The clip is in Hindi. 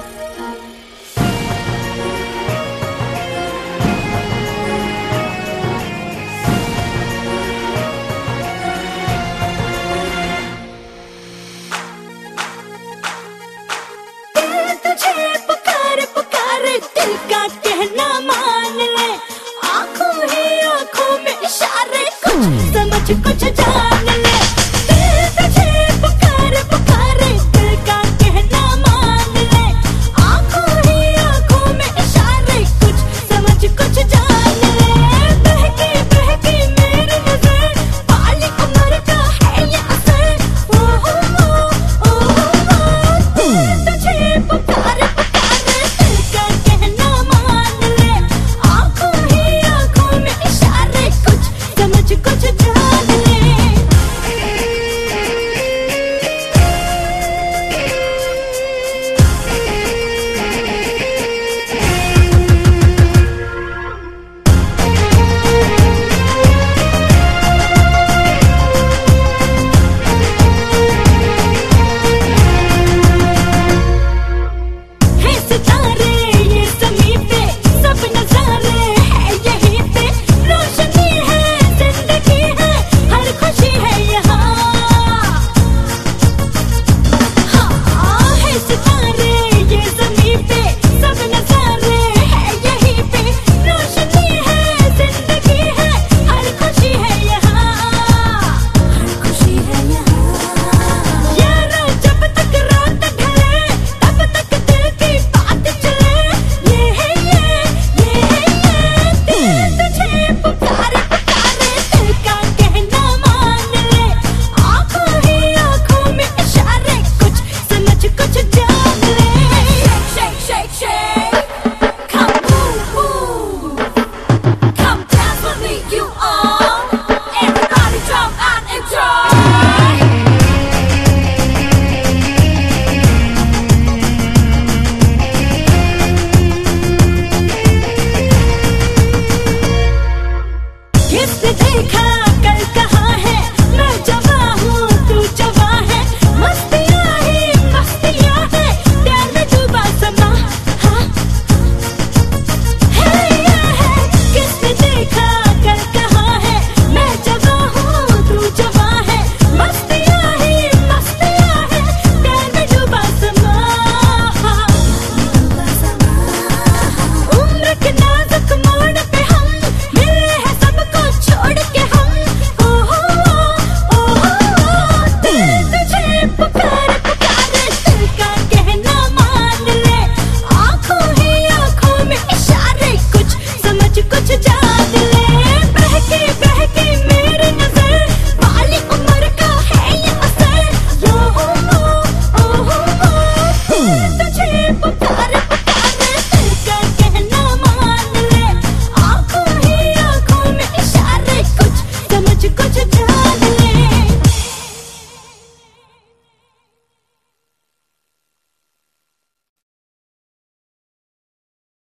दिल का कहना मान ले, आंखों ही आंखों में इशारे, कुछ समझ कुछ जान ले। दिल तुझे पुकारे पुकारे, दिल का कहना मान ले, आंखों ही आंखों में इशारे, कुछ समझ कुछ जान ले। बहकी बहकी मेरी नजर, बाली उम्र का है ये असर। ओ ओ ओ दिल तुझे पुकारे कुछ जान